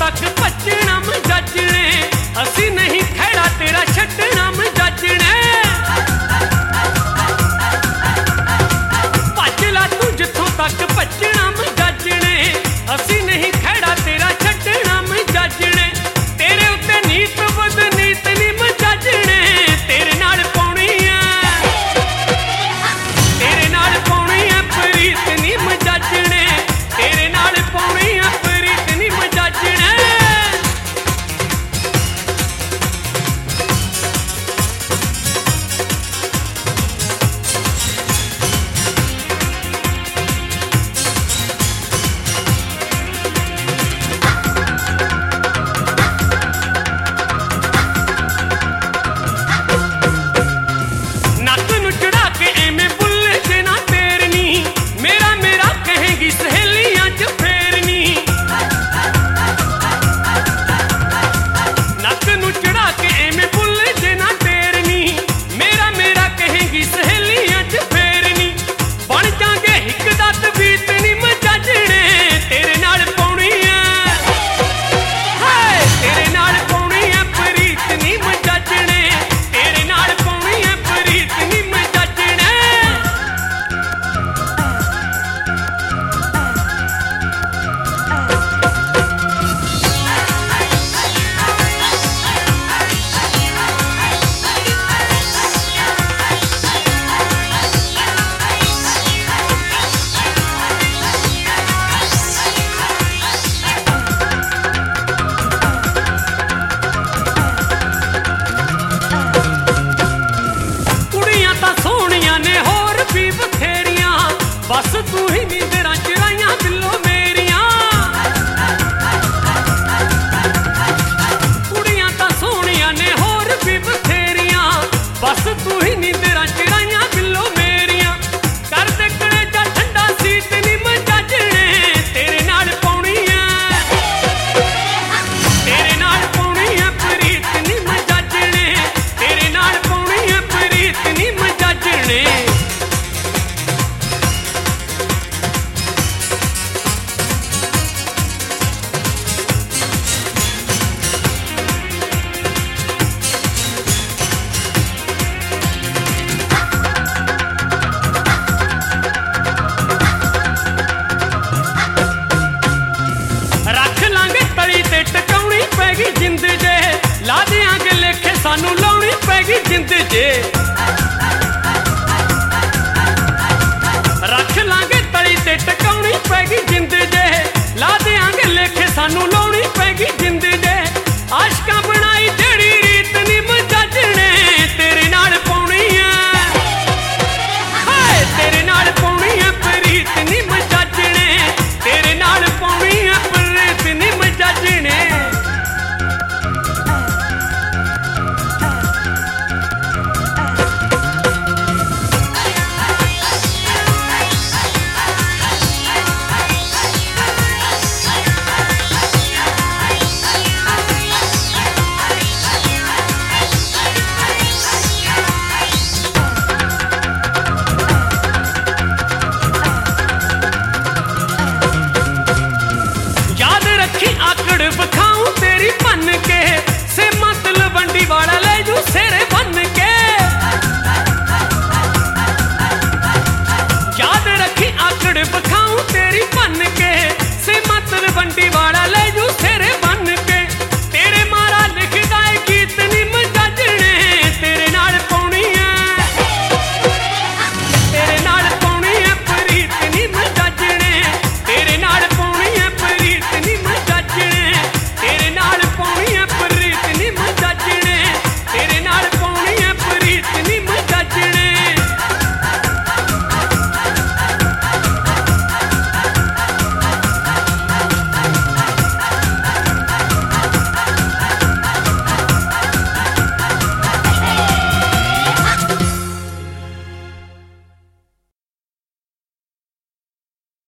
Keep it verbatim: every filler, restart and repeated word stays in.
तक भजना मजाजने, असी नहीं खैड़ा तेरा छड्डना मजाजने। भज ला तू जिथों तक भजना मजाजने, असी नहीं खैड़ा तेरा छड्डना मजाजने। तेरे उत्ते नीत बद नीत नी मजाजने, तेरे नाल पाउणी है, तेरे नाल पाउणी है प्रीत नी मजाजने, तेरे नाल पाउणी है प्रीत नी मजाजने। बस तू ही नींदरां चुराइयां दिलों मेरियां, कुड़ियां तां सोहणियां ने होर भी बथेरियां, बस तू ही नींदरां चुराइयां दिलों मेरियां। कर दे कलेजा ठंडा सीत नी मजाजने, तेरे नाल पाउणी है, तेरे नाल पाउणी है प्रीत नी मजाजने, तेरे नाल पाउणी है प्रीत नी मजाजने। टकाउणी पैगी जिंद जे, ला देंगे लेखे सानू लाउणी पैगी जिंद जे। रख लांगे तली ते टकाउणी पैगी जिंद जे, ला देंगे लेखे सानू लाउणी पैगी जिंद जे। आशका बनाई जेड़ी रीत नी मजाजने, तेरे नाल पाउणी है, हाय तेरे नाल पाउणी है प्रीत नी मजाजने, तेरे नाल पाउणी है प्रीत नी मजाजने। याद रखी आकड़ बखाऊं तेरी बन के,